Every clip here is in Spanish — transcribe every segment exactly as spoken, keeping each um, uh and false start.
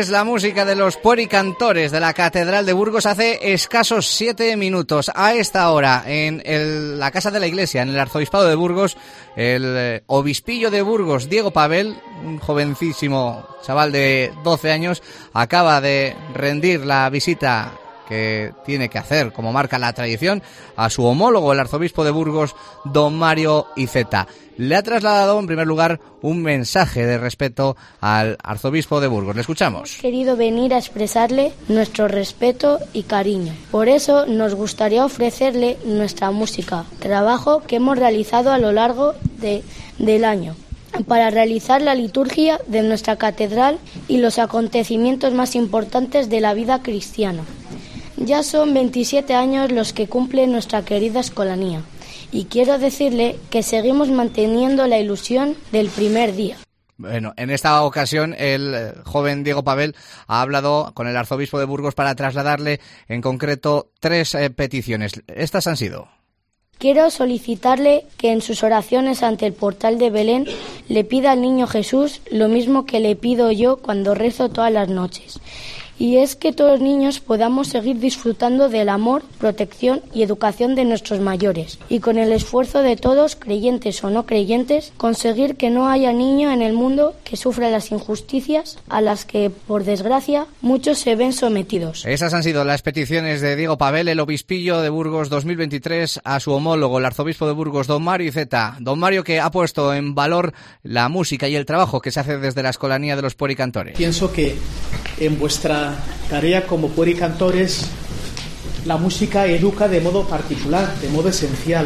Es la música de los puericantores de la Catedral de Burgos hace escasos siete minutos. A esta hora, en el, la Casa de la Iglesia, en el Arzobispado de Burgos, el eh, obispillo de Burgos, Diego Pavel, un jovencísimo chaval de doce años, acaba de rendir la visita que tiene que hacer, como marca la tradición, a su homólogo, el arzobispo de Burgos, don Mario Iceta. Le ha trasladado, en primer lugar, un mensaje de respeto al arzobispo de Burgos. Le escuchamos. Hemos querido venir a expresarle nuestro respeto y cariño. Por eso nos gustaría ofrecerle nuestra música, trabajo que hemos realizado a lo largo de, del año, para realizar la liturgia de nuestra catedral y los acontecimientos más importantes de la vida cristiana. Ya son veintisiete años los que cumple nuestra querida escolanía y quiero decirle que seguimos manteniendo la ilusión del primer día. Bueno, en esta ocasión el joven Diego Pavel ha hablado con el arzobispo de Burgos para trasladarle en concreto tres eh, peticiones. Estas han sido: quiero solicitarle que en sus oraciones ante el portal de Belén le pida al niño Jesús lo mismo que le pido yo cuando rezo todas las noches. Y es que todos los niños podamos seguir disfrutando del amor, protección y educación de nuestros mayores. Y con el esfuerzo de todos, creyentes o no creyentes, conseguir que no haya niño en el mundo que sufra las injusticias a las que, por desgracia, muchos se ven sometidos. Esas han sido las peticiones de Diego Pavel, el obispillo de Burgos dos mil veintitrés, a su homólogo, el arzobispo de Burgos, don Mario Iceta. Don Mario, que ha puesto en valor la música y el trabajo que se hace desde la Escolanía de los Puericantores. Pienso que en vuestra tarea como puericantores, la música educa de modo particular, de modo esencial.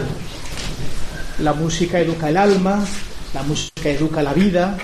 La música educa el alma, la música educa la vida,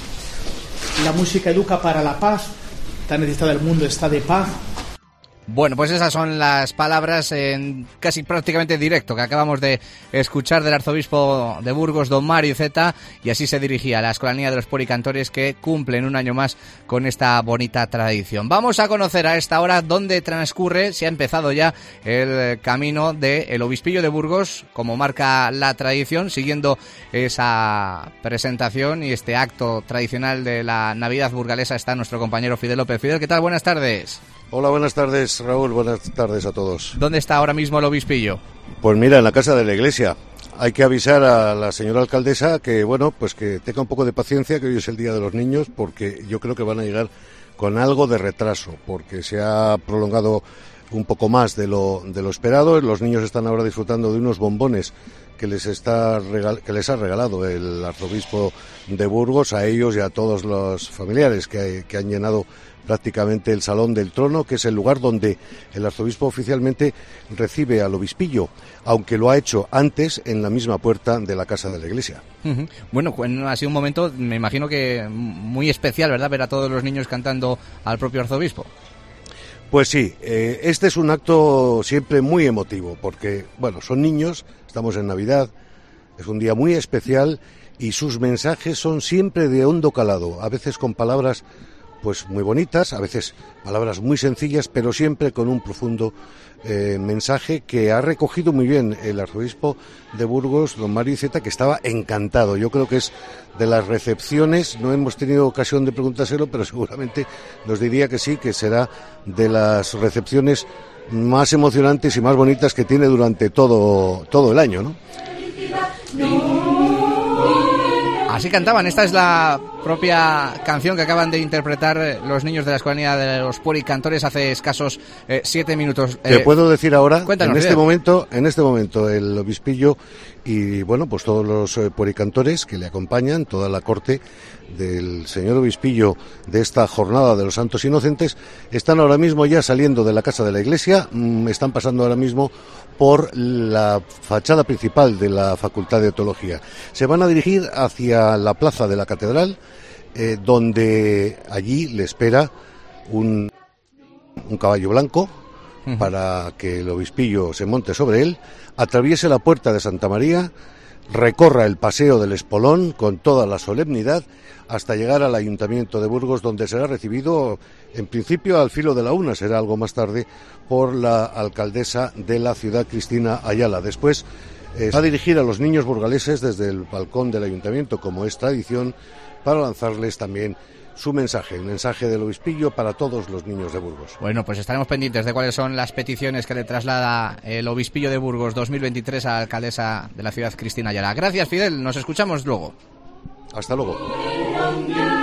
la música educa para la paz. Tan necesitada el mundo está de paz. Bueno, pues esas son las palabras en casi prácticamente directo que acabamos de escuchar del arzobispo de Burgos, don Mario Iceta, y así se dirigía a la Escolanía de los Puericantores, que cumplen un año más con esta bonita tradición. Vamos a conocer a esta hora dónde transcurre, si ha empezado ya el camino del obispillo de Burgos, como marca la tradición, siguiendo esa presentación y este acto tradicional de la Navidad burgalesa. Está nuestro compañero Fidel López. Fidel, ¿qué tal? Buenas tardes. Hola, buenas tardes, Raúl, buenas tardes a todos. ¿Dónde está ahora mismo el obispillo? Pues mira, en la Casa de la Iglesia. Hay que avisar a la señora alcaldesa que, bueno, pues que tenga un poco de paciencia, que hoy es el Día de los Niños, porque yo creo que van a llegar con algo de retraso, porque se ha prolongado un poco más de lo, de lo esperado. Los niños están ahora disfrutando de unos bombones que les está regal- que les ha regalado el arzobispo de Burgos, a ellos y a todos los familiares que, que han llenado prácticamente el Salón del Trono, que es el lugar donde el arzobispo oficialmente recibe al obispillo, aunque lo ha hecho antes en la misma puerta de la Casa de la Iglesia. Uh-huh. Bueno, ha sido un momento, me imagino que muy especial, ¿verdad?, ver a todos los niños cantando al propio arzobispo. Pues sí, eh, este es un acto siempre muy emotivo, porque, bueno, son niños, estamos en Navidad, es un día muy especial y sus mensajes son siempre de hondo calado, a veces con palabras pues muy bonitas, a veces palabras muy sencillas, pero siempre con un profundo eh, mensaje que ha recogido muy bien el arzobispo de Burgos, don Mario Iceta, que estaba encantado. Yo creo que es de las recepciones, no hemos tenido ocasión de preguntárselo, pero seguramente nos diría que sí, que será de las recepciones más emocionantes y más bonitas que tiene durante todo, todo el año, ¿no? Así cantaban. Esta es la propia canción que acaban de interpretar los niños de la Escolanía de los Puericantores hace escasos eh, siete minutos. Te eh, puedo decir ahora, cuéntanos, en este Fidel. momento, en este momento el obispillo y bueno, pues todos los eh, puericantores que le acompañan, toda la corte del señor obispillo de esta jornada de los Santos Inocentes, están ahora mismo ya saliendo de la Casa de la Iglesia, mmm, están pasando ahora mismo por la fachada principal de la Facultad de Teología. Se van a dirigir hacia la plaza de la Catedral, eh, donde allí le espera un, un caballo blanco uh-huh. para que el obispillo se monte sobre él, atraviese la puerta de Santa María, recorra el paseo del Espolón con toda la solemnidad hasta llegar al Ayuntamiento de Burgos, donde será recibido, en principio al filo de la una, será algo más tarde, por la alcaldesa de la ciudad, Cristina Ayala. Después eh, va a dirigir a los niños burgaleses desde el balcón del Ayuntamiento, como es tradición, para lanzarles también su mensaje, el mensaje del obispillo para todos los niños de Burgos. Bueno, pues estaremos pendientes de cuáles son las peticiones que le traslada el obispillo de Burgos dos mil veintitrés a la alcaldesa de la ciudad, Cristina Ayala. Gracias, Fidel, nos escuchamos luego. Hasta luego.